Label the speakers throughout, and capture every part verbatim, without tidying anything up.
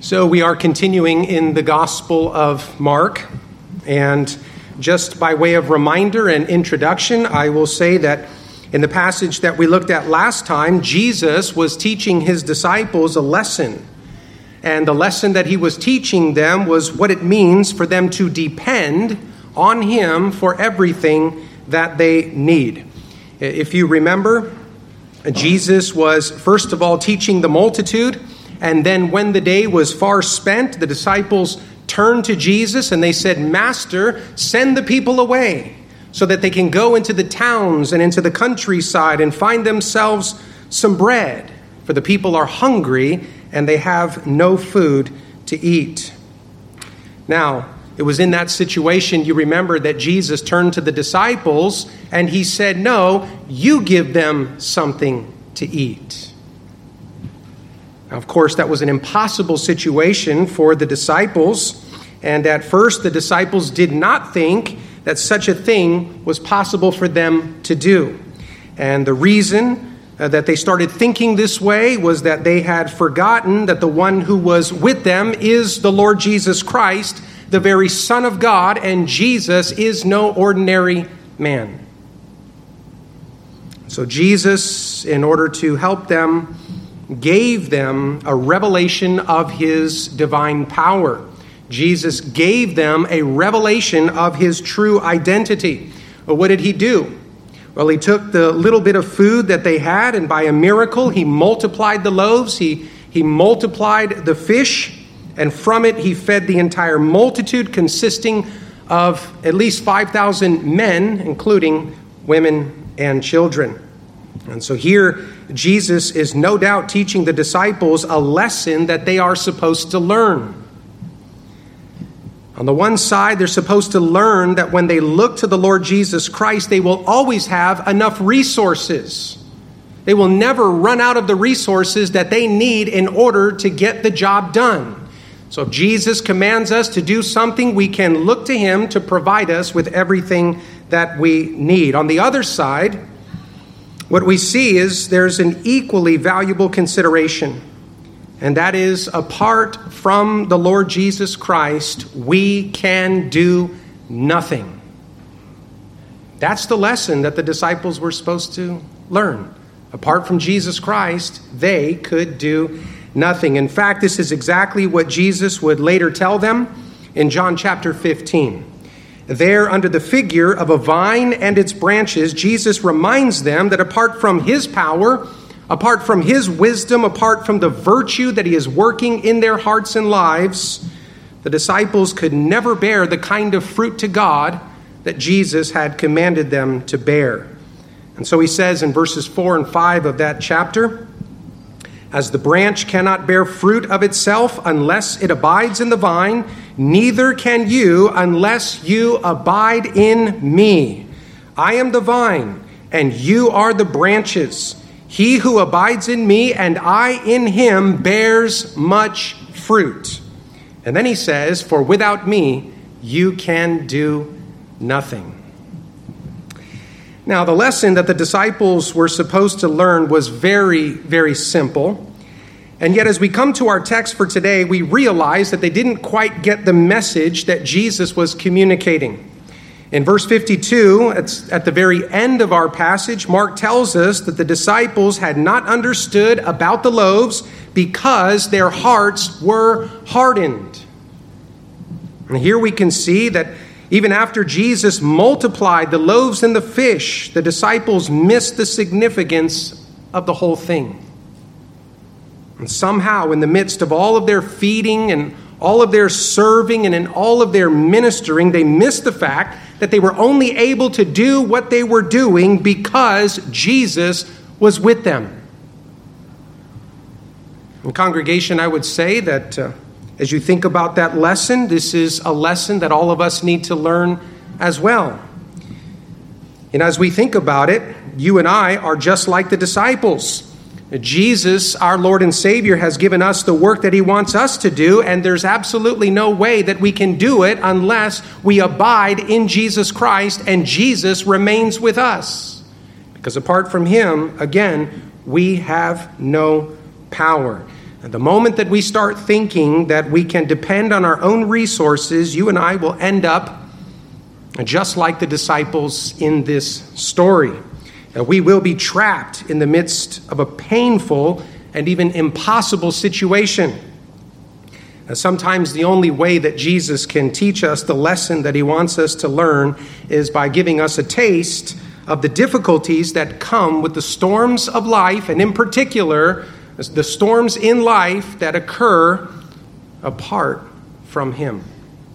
Speaker 1: So we are continuing in the Gospel of Mark, and just by way of reminder and introduction, I will say that in the passage that we looked at last time, Jesus was teaching his disciples a lesson. And the lesson that he was teaching them was what it means for them to depend on him for everything that they need. If you remember, Jesus was first of all teaching the multitude, and then when the day was far spent, the disciples turned to Jesus and they said, "Master, send the people away so that they can go into the towns and into the countryside and find themselves some bread, for the people are hungry and they have no food to eat." Now, it was in that situation, you remember, that Jesus turned to the disciples and he said, "No, you give them something to eat." Now, of course, that was an impossible situation for the disciples. And at first, the disciples did not think that such a thing was possible for them to do. And the reason uh, that they started thinking this way was that they had forgotten that the one who was with them is the Lord Jesus Christ, the very Son of God, and Jesus is no ordinary man. So Jesus, in order to help them, gave them a revelation of his divine power. Jesus gave them a revelation of his true identity. Well, what did he do? Well, he took the little bit of food that they had, and by a miracle, he multiplied the loaves, he, he multiplied the fish, and from it he fed the entire multitude, consisting of at least five thousand men, including women and children. And so here, Jesus is no doubt teaching the disciples a lesson that they are supposed to learn. On the one side, they're supposed to learn that when they look to the Lord Jesus Christ, they will always have enough resources. They will never run out of the resources that they need in order to get the job done. So if Jesus commands us to do something, we can look to him to provide us with everything that we need. On the other side, what we see is there's an equally valuable consideration, and that is, apart from the Lord Jesus Christ, we can do nothing. That's the lesson that the disciples were supposed to learn. Apart from Jesus Christ, they could do nothing. In fact, this is exactly what Jesus would later tell them in John chapter fifteen. There, under the figure of a vine and its branches, Jesus reminds them that apart from his power, apart from his wisdom, apart from the virtue that he is working in their hearts and lives, the disciples could never bear the kind of fruit to God that Jesus had commanded them to bear. And so he says in verses four and five of that chapter, "As the branch cannot bear fruit of itself unless it abides in the vine, neither can you unless you abide in me. I am the vine, and you are the branches. He who abides in me and I in him bears much fruit." And then he says, "For without me, you can do nothing." Now, the lesson that the disciples were supposed to learn was very, very simple. And yet, as we come to our text for today, we realize that they didn't quite get the message that Jesus was communicating. In verse fifty-two, it's at the very end of our passage, Mark tells us that the disciples had not understood about the loaves because their hearts were hardened. And here we can see that even after Jesus multiplied the loaves and the fish, the disciples missed the significance of the whole thing. And somehow, in the midst of all of their feeding and all of their serving and in all of their ministering, they missed the fact that they were only able to do what they were doing because Jesus was with them. In congregation, I would say that uh, as you think about that lesson, this is a lesson that all of us need to learn as well. And as we think about it, you and I are just like the disciples. Jesus, our Lord and Savior, has given us the work that he wants us to do, and there's absolutely no way that we can do it unless we abide in Jesus Christ and Jesus remains with us. Because apart from him, again, we have no power. And the moment that we start thinking that we can depend on our own resources, you and I will end up just like the disciples in this story. That we will be trapped in the midst of a painful and even impossible situation. And sometimes the only way that Jesus can teach us the lesson that he wants us to learn is by giving us a taste of the difficulties that come with the storms of life, and in particular, the storms in life that occur apart from him.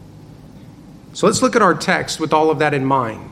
Speaker 1: So let's look at our text with all of that in mind.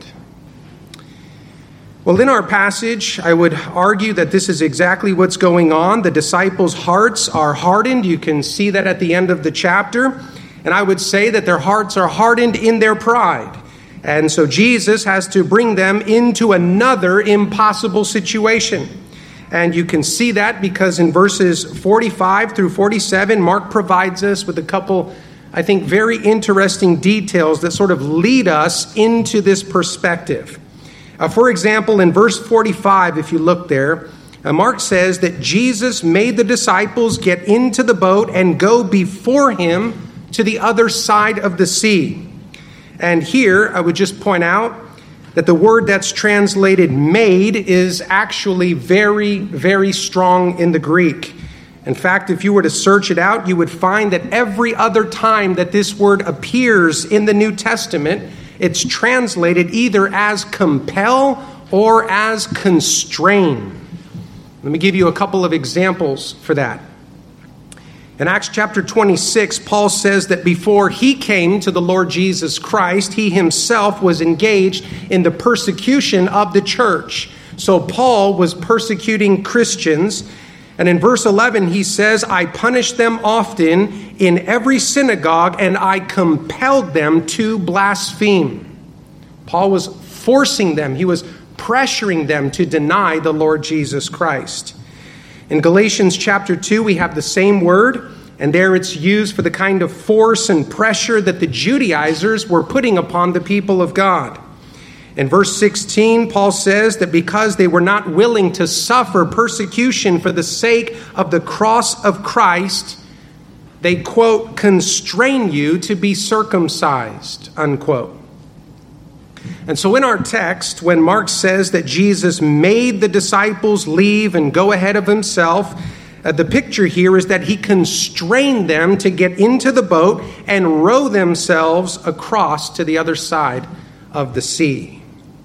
Speaker 1: Well, in our passage, I would argue that this is exactly what's going on. The disciples' hearts are hardened. You can see that at the end of the chapter. And I would say that their hearts are hardened in their pride. And so Jesus has to bring them into another impossible situation. And you can see that because in verses forty-five through forty-seven, Mark provides us with a couple, I think, very interesting details that sort of lead us into this perspective. Uh, for example, in verse forty-five, if you look there, uh, Mark says that Jesus made the disciples get into the boat and go before him to the other side of the sea. And here, I would just point out that the word that's translated made is actually very, very strong in the Greek. In fact, if you were to search it out, you would find that every other time that this word appears in the New Testament, it's translated either as compel or as constrain. Let me give you a couple of examples for that. In Acts chapter twenty-six, Paul says that before he came to the Lord Jesus Christ, he himself was engaged in the persecution of the church. So Paul was persecuting Christians. And in verse eleven, he says, I punished them often in every synagogue, and I compelled them to blaspheme. Paul was forcing them. He was pressuring them to deny the Lord Jesus Christ. In Galatians chapter two, we have the same word, and there it's used for the kind of force and pressure that the Judaizers were putting upon the people of God. In verse sixteen, Paul says that because they were not willing to suffer persecution for the sake of the cross of Christ, they, quote, constrain you to be circumcised, unquote. And so in our text, when Mark says that Jesus made the disciples leave and go ahead of himself, uh, the picture here is that he constrained them to get into the boat and row themselves across to the other side of the sea.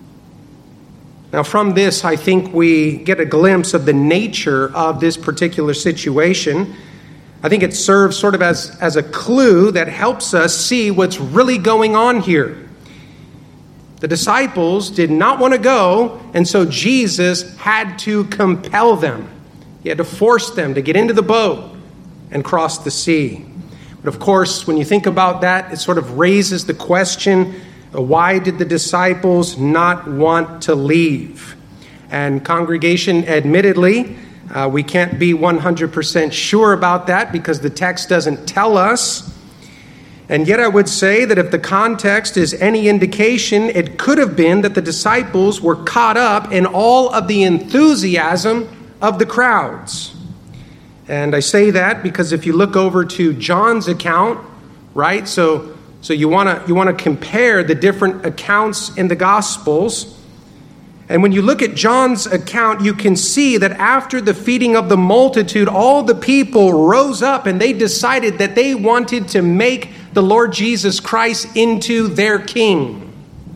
Speaker 1: Now, from this, I think we get a glimpse of the nature of this particular situation. I think it serves sort of as, as a clue that helps us see what's really going on here. The disciples did not want to go, and so Jesus had to compel them. He had to force them to get into the boat and cross the sea. But of course, when you think about that, it sort of raises the question, why did the disciples not want to leave? And congregation, admittedly, uh, we can't be one hundred percent sure about that because the text doesn't tell us. And yet I would say that if the context is any indication, it could have been that the disciples were caught up in all of the enthusiasm of the crowds. And I say that because if you look over to John's account, right, so so you want to you want to compare the different accounts in the Gospels. And when you look at John's account, you can see that after the feeding of the multitude, all the people rose up and they decided that they wanted to make the Lord Jesus Christ into their king.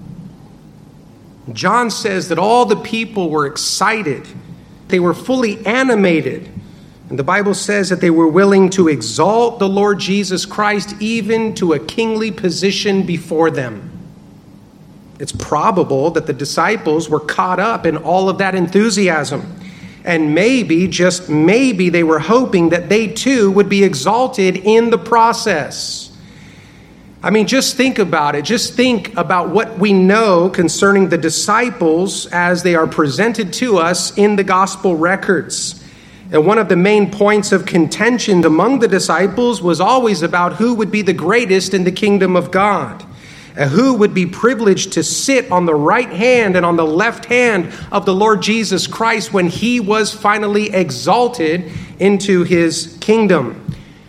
Speaker 1: John says that all the people were excited. They were fully animated. And the Bible says that they were willing to exalt the Lord Jesus Christ even to a kingly position before them. It's probable that the disciples were caught up in all of that enthusiasm. And maybe, just maybe, they were hoping that they too would be exalted in the process. I mean, just think about it. Just think about what we know concerning the disciples as they are presented to us in the gospel records. And one of the main points of contention among the disciples was always about who would be the greatest in the kingdom of God. Uh, who would be privileged to sit on the right hand and on the left hand of the Lord Jesus Christ when he was finally exalted into his kingdom?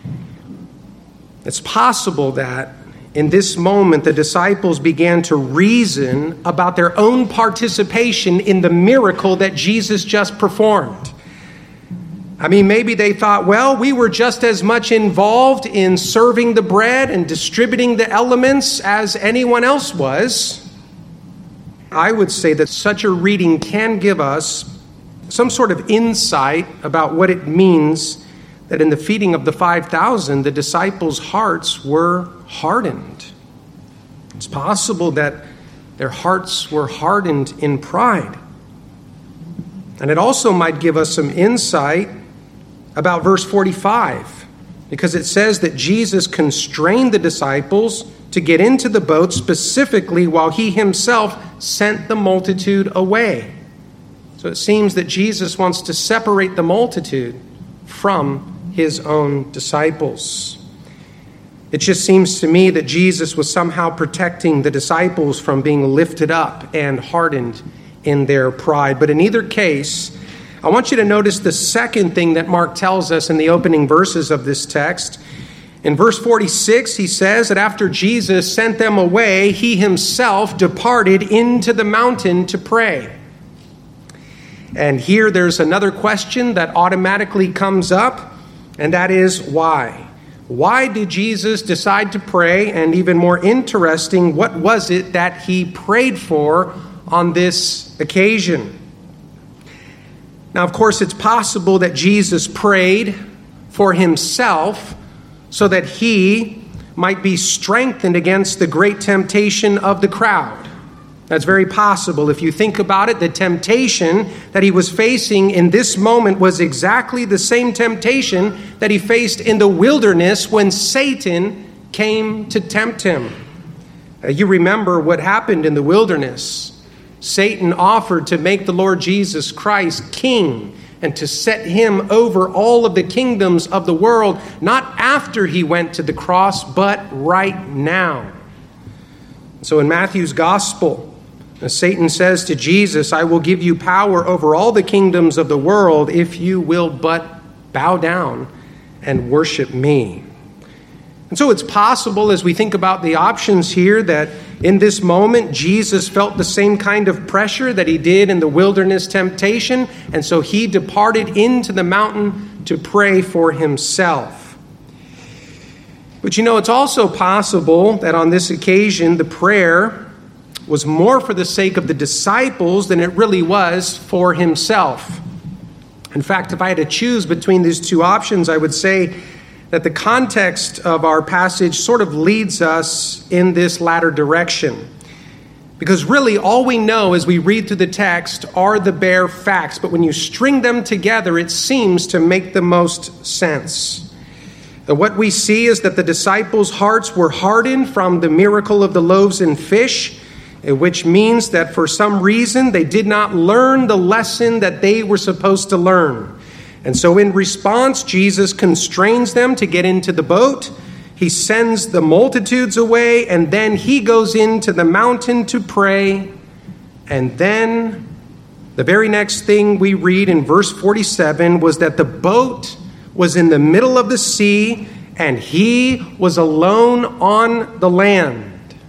Speaker 1: It's possible that in this moment the disciples began to reason about their own participation in the miracle that Jesus just performed. I mean, maybe they thought, well, we were just as much involved in serving the bread and distributing the elements as anyone else was. I would say that such a reading can give us some sort of insight about what it means that in the feeding of the five thousand, the disciples' hearts were hardened. It's possible that their hearts were hardened in pride. And it also might give us some insight about verse forty-five, because it says that Jesus constrained the disciples to get into the boat specifically while he himself sent the multitude away. So it seems that Jesus wants to separate the multitude from his own disciples. It just seems to me that Jesus was somehow protecting the disciples from being lifted up and hardened in their pride. But in either case, I want you to notice the second thing that Mark tells us in the opening verses of this text. In verse forty-six, he says that after Jesus sent them away, he himself departed into the mountain to pray. And here there's another question that automatically comes up, and that is why? Why did Jesus decide to pray? And even more interesting, what was it that he prayed for on this occasion? Now, of course, it's possible that Jesus prayed for himself so that he might be strengthened against the great temptation of the crowd. That's very possible. If you think about it, the temptation that he was facing in this moment was exactly the same temptation that he faced in the wilderness when Satan came to tempt him. Uh, you remember what happened in the wilderness. Satan offered to make the Lord Jesus Christ king and to set him over all of the kingdoms of the world, not after he went to the cross, but right now. So in Matthew's gospel, Satan says to Jesus, I will give you power over all the kingdoms of the world if you will but bow down and worship me. And so it's possible, as we think about the options here, that in this moment, Jesus felt the same kind of pressure that he did in the wilderness temptation, and so he departed into the mountain to pray for himself. But you know, it's also possible that on this occasion, the prayer was more for the sake of the disciples than it really was for himself. In fact, if I had to choose between these two options, I would say that the context of our passage sort of leads us in this latter direction. Because really all we know as we read through the text are the bare facts, but when you string them together, it seems to make the most sense. What we see is that the disciples' hearts were hardened from the miracle of the loaves and fish, which means that for some reason they did not learn the lesson that they were supposed to learn. And so in response, Jesus constrains them to get into the boat. He sends the multitudes away, and then he goes into the mountain to pray. And then the very next thing we read in verse forty-seven was that the boat was in the middle of the sea, and he was alone on the land.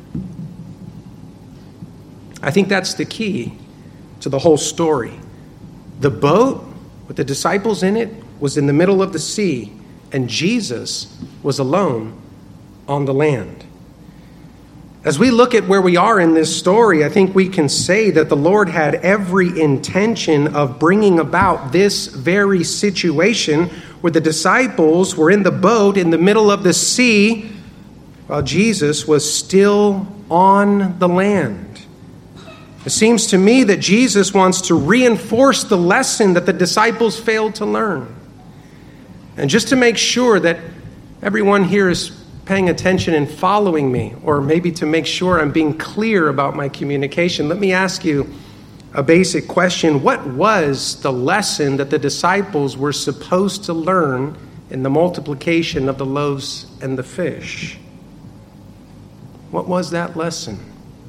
Speaker 1: I think that's the key to the whole story. The boat with the disciples in it was in the middle of the sea, and Jesus was alone on the land. As we look at where we are in this story, I think we can say that the Lord had every intention of bringing about this very situation where the disciples were in the boat in the middle of the sea while Jesus was still on the land. It seems to me that Jesus wants to reinforce the lesson that the disciples failed to learn. And just to make sure that everyone here is paying attention and following me, or maybe to make sure I'm being clear about my communication, let me ask you a basic question. What was the lesson that the disciples were supposed to learn in the multiplication of the loaves and the fish? What was that lesson?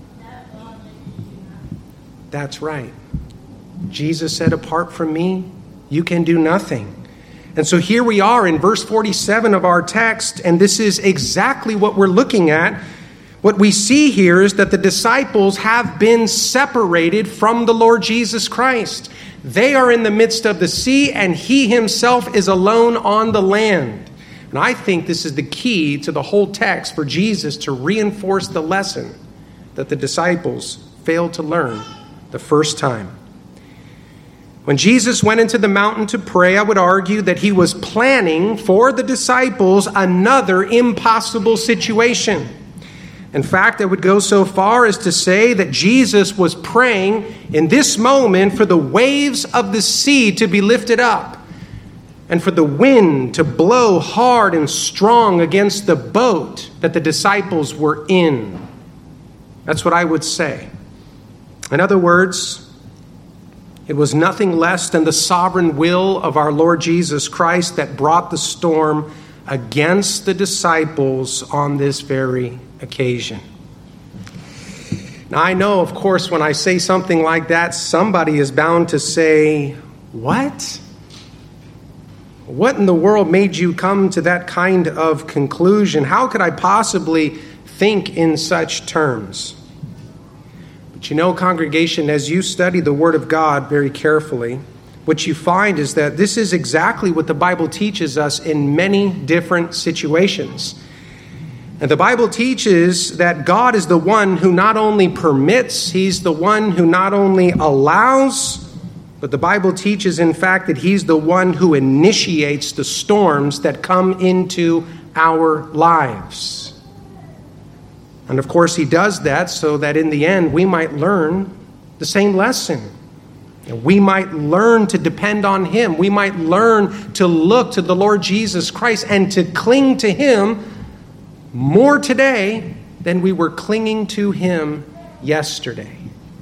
Speaker 1: That's right. Jesus said, apart from me, you can do nothing. And so here we are in verse forty-seven of our text, and this is exactly what we're looking at. What we see here is that the disciples have been separated from the Lord Jesus Christ. They are in the midst of the sea, and he himself is alone on the land. And I think this is the key to the whole text for Jesus to reinforce the lesson that the disciples failed to learn the first time. When Jesus went into the mountain to pray, I would argue that he was planning for the disciples another impossible situation. In fact, I would go so far as to say that Jesus was praying in this moment for the waves of the sea to be lifted up and for the wind to blow hard and strong against the boat that the disciples were in. That's what I would say. In other words, it was nothing less than the sovereign will of our Lord Jesus Christ that brought the storm against the disciples on this very occasion. Now, I know, of course, when I say something like that, somebody is bound to say, what? What in the world made you come to that kind of conclusion? How could I possibly think in such terms? But you know, congregation, as you study the Word of God very carefully, what you find is that this is exactly what the Bible teaches us in many different situations. And the Bible teaches that God is the one who not only permits, he's the one who not only allows, but the Bible teaches, in fact, that he's the one who initiates the storms that come into our lives. And of course, he does that so that in the end, we might learn the same lesson. And we might learn to depend on him. We might learn to look to the Lord Jesus Christ and to cling to him more today than we were clinging to him yesterday.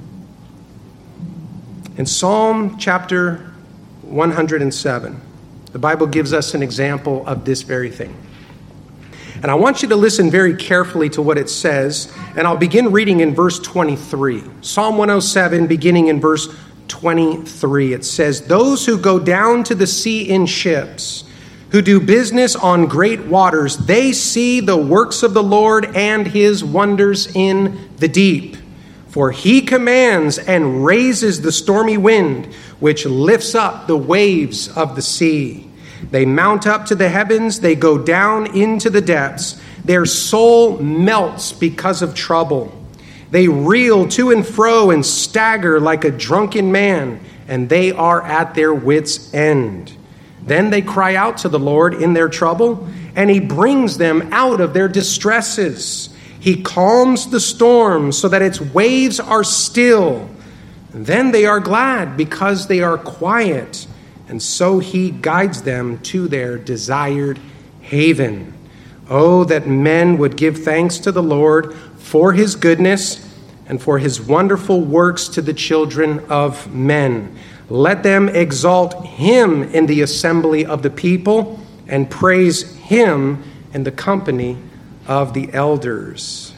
Speaker 1: In Psalm chapter one hundred seven, the Bible gives us an example of this very thing. And I want you to listen very carefully to what it says, and I'll begin reading in verse twenty-three. Psalm one oh seven, beginning in verse twenty-three. It says, "Those who go down to the sea in ships, who do business on great waters, they see the works of the Lord and his wonders in the deep. For he commands and raises the stormy wind, which lifts up the waves of the sea. They mount up to the heavens, they go down into the depths. Their soul melts because of trouble. They reel to and fro and stagger like a drunken man, and they are at their wits' end. Then they cry out to the Lord in their trouble, and he brings them out of their distresses. He calms the storm so that its waves are still. And then they are glad because they are quiet, and so he guides them to their desired haven. Oh, that men would give thanks to the Lord for his goodness and for his wonderful works to the children of men. Let them exalt him in the assembly of the people and praise him in the company of the elders."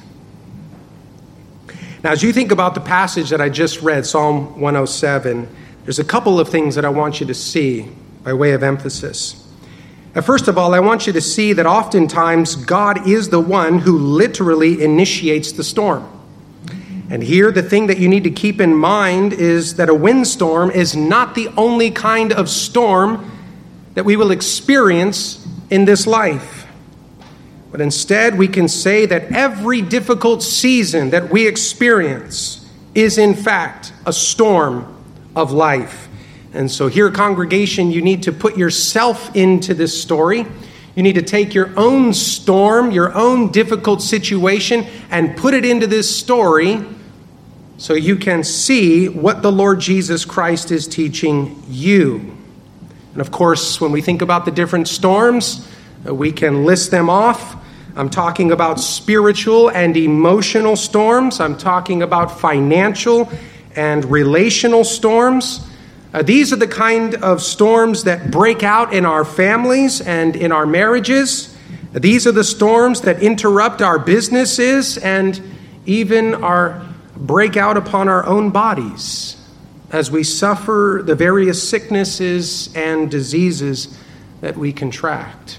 Speaker 1: Now, as you think about the passage that I just read, Psalm one oh seven, there's a couple of things that I want you to see by way of emphasis. Now, first of all, I want you to see that oftentimes God is the one who literally initiates the storm. And here, the thing that you need to keep in mind is that a windstorm is not the only kind of storm that we will experience in this life. But instead, we can say that every difficult season that we experience is, in fact, a storm of life. And so here, congregation, you need to put yourself into this story. You need to take your own storm, your own difficult situation, and put it into this story so you can see what the Lord Jesus Christ is teaching you. And of course, when we think about the different storms, we can list them off. I'm talking about spiritual and emotional storms. I'm talking about financial and relational storms. Uh, these are the kind of storms that break out in our families and in our marriages. These are the storms that interrupt our businesses and even our break out upon our own bodies as we suffer the various sicknesses and diseases that we contract.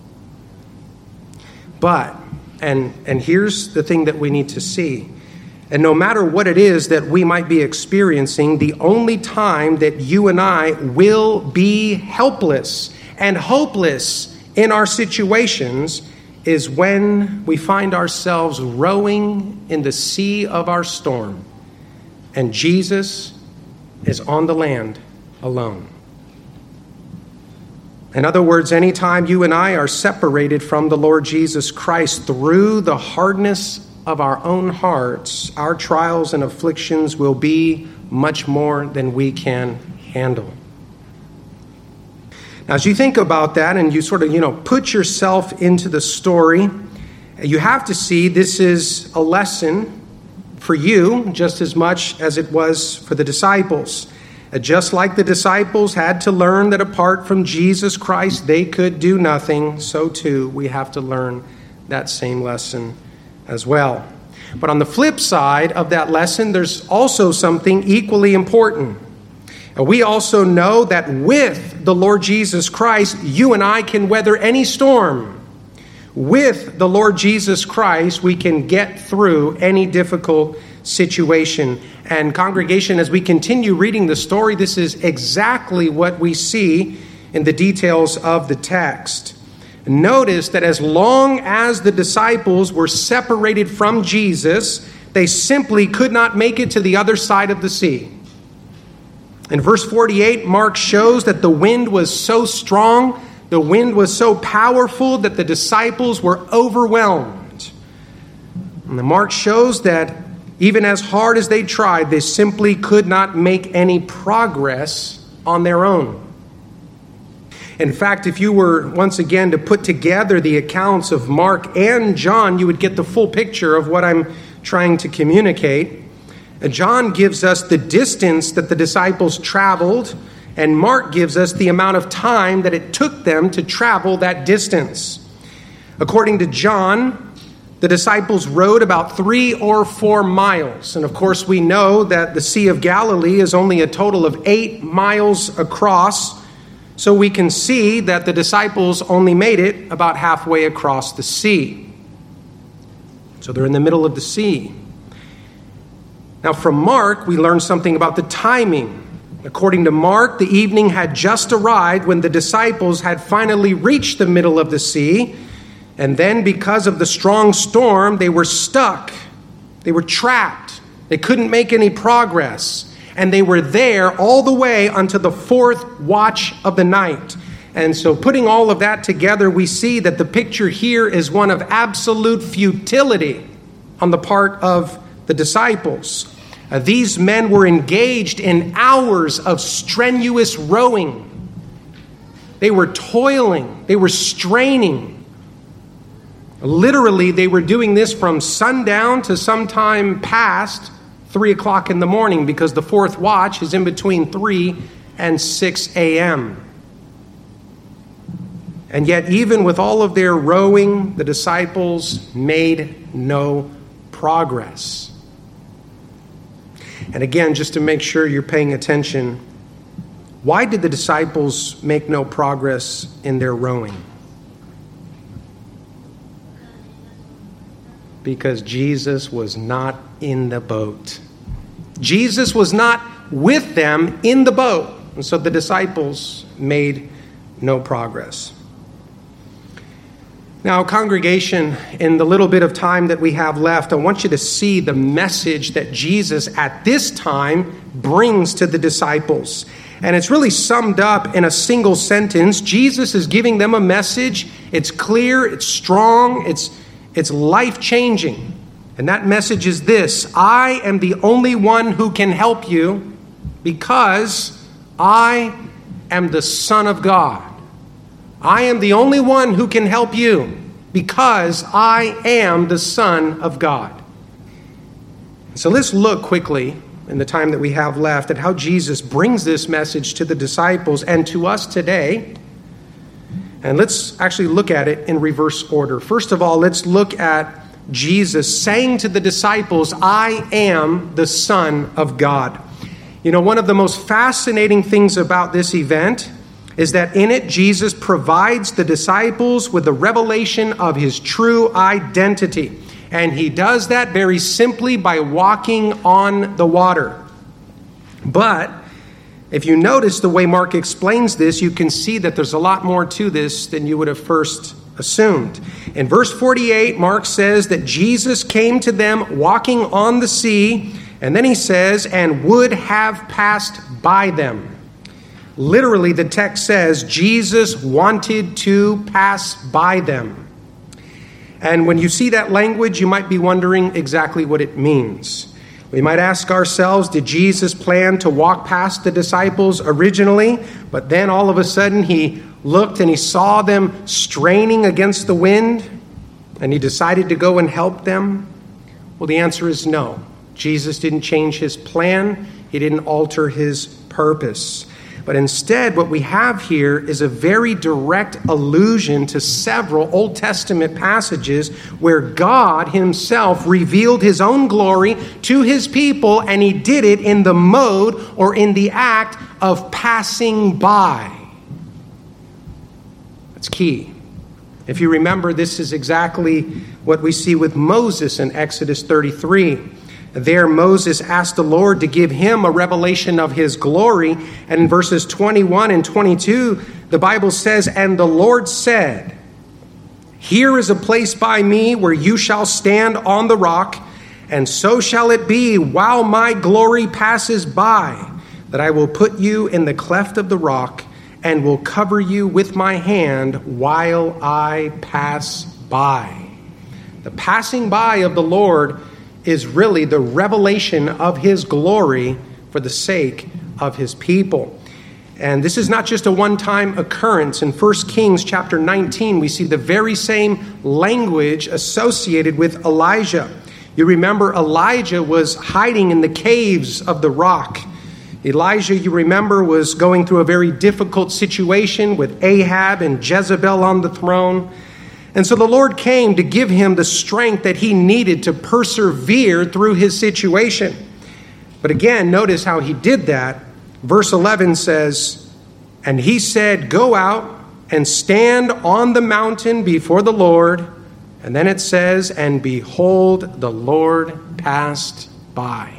Speaker 1: But, and, and here's the thing that we need to see, and no matter what it is that we might be experiencing, the only time that you and I will be helpless and hopeless in our situations is when we find ourselves rowing in the sea of our storm and Jesus is on the land alone. In other words, anytime you and I are separated from the Lord Jesus Christ through the hardness of our own hearts, our trials and afflictions will be much more than we can handle. Now, as you think about that and you sort of, you know, put yourself into the story, you have to see this is a lesson for you just as much as it was for the disciples. Just like the disciples had to learn that apart from Jesus Christ they could do nothing, so too we have to learn that same lesson as well. But on the flip side of that lesson, there's also something equally important. We also know that with the Lord Jesus Christ, you and I can weather any storm. With the Lord Jesus Christ, we can get through any difficult situation. And congregation, as we continue reading the story, this is exactly what we see in the details of the text. Notice that as long as the disciples were separated from Jesus, they simply could not make it to the other side of the sea. In verse forty-eight, Mark shows that the wind was so strong, the wind was so powerful that the disciples were overwhelmed. And the Mark shows that even as hard as they tried, they simply could not make any progress on their own. In fact, if you were once again to put together the accounts of Mark and John, you would get the full picture of what I'm trying to communicate. John gives us the distance that the disciples traveled, and Mark gives us the amount of time that it took them to travel that distance. According to John, the disciples rowed about three or four miles. And of course, we know that the Sea of Galilee is only a total of eight miles across. So we can see that the disciples only made it about halfway across the sea. So they're in the middle of the sea. Now from Mark, we learn something about the timing. According to Mark, the evening had just arrived when the disciples had finally reached the middle of the sea. And then because of the strong storm, they were stuck. They were trapped. They couldn't make any progress. And they were there all the way until the fourth watch of the night. And so putting all of that together, we see that the picture here is one of absolute futility on the part of the disciples. Uh, these men were engaged in hours of strenuous rowing. They were toiling. They were straining. Literally, they were doing this from sundown to sometime past three o'clock in the morning, because the fourth watch is in between three and six a.m. And yet, even with all of their rowing, the disciples made no progress. And again, just to make sure you're paying attention, why did the disciples make no progress in their rowing? Because Jesus was not in the boat. Jesus was not with them in the boat. And so the disciples made no progress. Now, congregation, in the little bit of time that we have left, I want you to see the message that Jesus at this time brings to the disciples. And it's really summed up in a single sentence. Jesus is giving them a message. It's clear, it's strong, it's It's life-changing. And that message is this: I am the only one who can help you because I am the Son of God. I am the only one who can help you because I am the Son of God. So let's look quickly in the time that we have left at how Jesus brings this message to the disciples and to us today. And let's actually look at it in reverse order. First of all, let's look at Jesus saying to the disciples, I am the Son of God. You know, one of the most fascinating things about this event is that in it, Jesus provides the disciples with the revelation of his true identity. And he does that very simply by walking on the water. But if you notice the way Mark explains this, you can see that there's a lot more to this than you would have first assumed. In verse forty-eight, Mark says that Jesus came to them walking on the sea, and then he says, and would have passed by them. Literally, the text says Jesus wanted to pass by them. And when you see that language, you might be wondering exactly what it means. We might ask ourselves, did Jesus plan to walk past the disciples originally, but then all of a sudden he looked and he saw them straining against the wind, and he decided to go and help them? Well, the answer is no. Jesus didn't change his plan. He didn't alter his purpose. But instead, what we have here is a very direct allusion to several Old Testament passages where God himself revealed his own glory to his people, and he did it in the mode or in the act of passing by. That's key. If you remember, this is exactly what we see with Moses in Exodus thirty-three. There, Moses asked the Lord to give him a revelation of his glory. And in verses twenty-one and twenty-two, the Bible says, and the Lord said, here is a place by me where you shall stand on the rock, and so shall it be while my glory passes by, that I will put you in the cleft of the rock and will cover you with my hand while I pass by. The passing by of the Lord is really the revelation of his glory for the sake of his people. And this is not just a one-time occurrence. In First Kings chapter nineteen, we see the very same language associated with Elijah. You remember Elijah was hiding in the caves of the rock. Elijah, you remember, was going through a very difficult situation with Ahab and Jezebel on the throne. And so the Lord came to give him the strength that he needed to persevere through his situation. But again, notice how he did that. Verse eleven says, and he said, go out and stand on the mountain before the Lord. And then it says, and behold, the Lord passed by.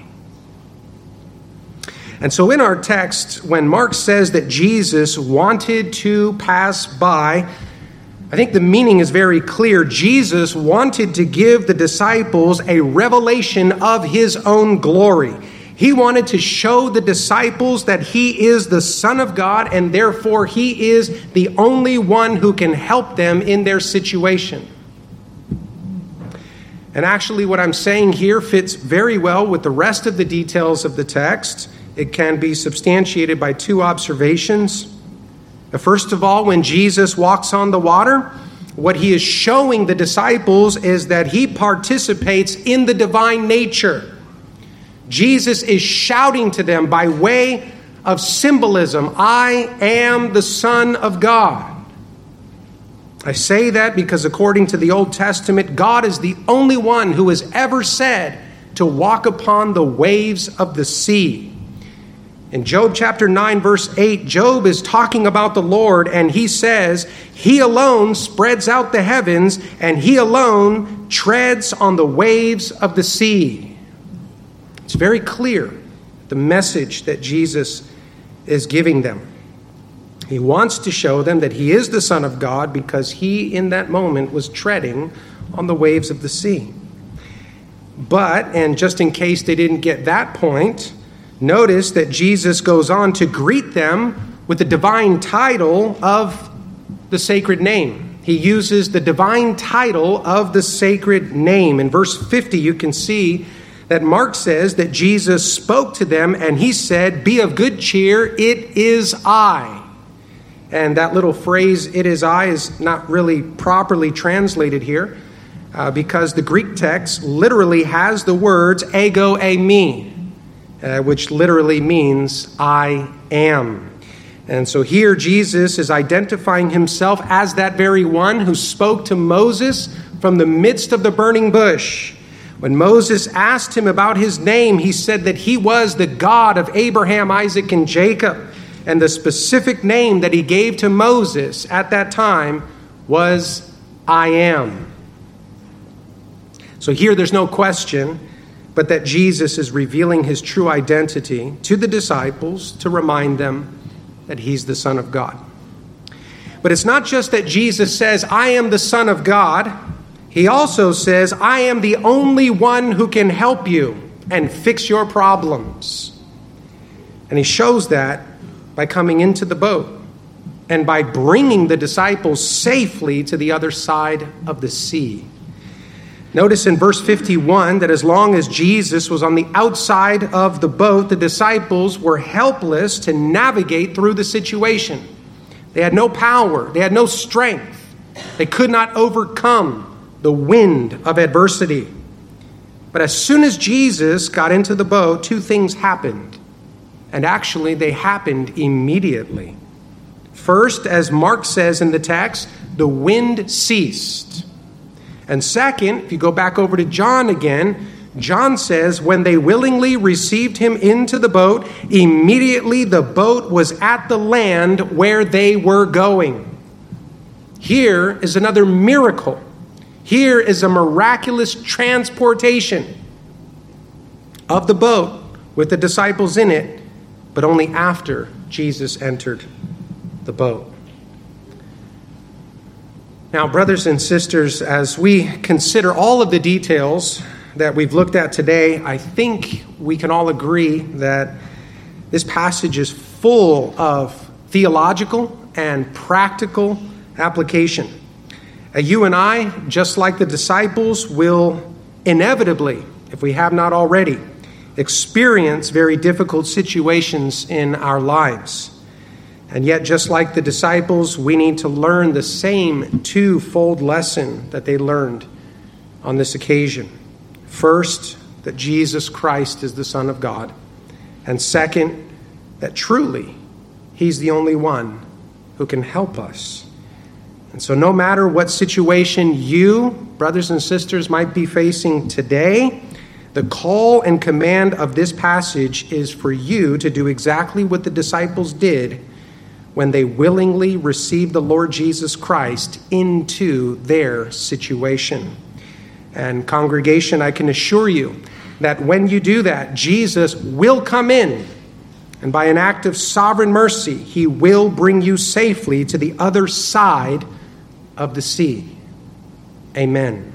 Speaker 1: And so in our text, when Mark says that Jesus wanted to pass by, I think the meaning is very clear. Jesus wanted to give the disciples a revelation of his own glory. He wanted to show the disciples that he is the Son of God, and therefore he is the only one who can help them in their situation. And actually what I'm saying here fits very well with the rest of the details of the text. It can be substantiated by two observations. First of all, when Jesus walks on the water, what he is showing the disciples is that he participates in the divine nature. Jesus is shouting to them by way of symbolism, I am the Son of God. I say that because according to the Old Testament, God is the only one who has ever said to walk upon the waves of the sea. In Job chapter nine, verse eight, Job is talking about the Lord, and he says, he alone spreads out the heavens, and he alone treads on the waves of the sea. It's very clear, the message that Jesus is giving them. He wants to show them that he is the Son of God because he, in that moment, was treading on the waves of the sea. But, and just in case they didn't get that point, notice that Jesus goes on to greet them with the divine title of the sacred name. He uses the divine title of the sacred name. In verse fifty, you can see that Mark says that Jesus spoke to them and he said, be of good cheer, it is I. And that little phrase, it is I, is not really properly translated here uh, because the Greek text literally has the words ego eimi, uh, which literally means I am. And so here Jesus is identifying himself as that very one who spoke to Moses from the midst of the burning bush. When Moses asked him about his name, he said that he was the God of Abraham, Isaac, and Jacob. And the specific name that he gave to Moses at that time was I am. So here there's no question but that Jesus is revealing his true identity to the disciples to remind them that he's the Son of God. But it's not just that Jesus says, I am the Son of God. He also says, I am the only one who can help you and fix your problems. And he shows that by coming into the boat and by bringing the disciples safely to the other side of the sea. Notice in verse fifty-one that as long as Jesus was on the outside of the boat, the disciples were helpless to navigate through the situation. They had no power. They had no strength. They could not overcome the wind of adversity. But as soon as Jesus got into the boat, two things happened. And actually, they happened immediately. First, as Mark says in the text, the wind ceased. And second, if you go back over to John again, John says, when they willingly received him into the boat, immediately the boat was at the land where they were going. Here is another miracle. Here is a miraculous transportation of the boat with the disciples in it, but only after Jesus entered the boat. Now, brothers and sisters, as we consider all of the details that we've looked at today, I think we can all agree that this passage is full of theological and practical application. Uh, you and I, just like the disciples, will inevitably, if we have not already, experience very difficult situations in our lives. And yet, just like the disciples, we need to learn the same twofold lesson that they learned on this occasion. First, that Jesus Christ is the Son of God. And second, that truly he's the only one who can help us. And so no matter what situation you, brothers and sisters, might be facing today, the call and command of this passage is for you to do exactly what the disciples did when they willingly received the Lord Jesus Christ into their situation. And congregation, I can assure you that when you do that, Jesus will come in, and by an act of sovereign mercy, he will bring you safely to the other side of the sea. Amen.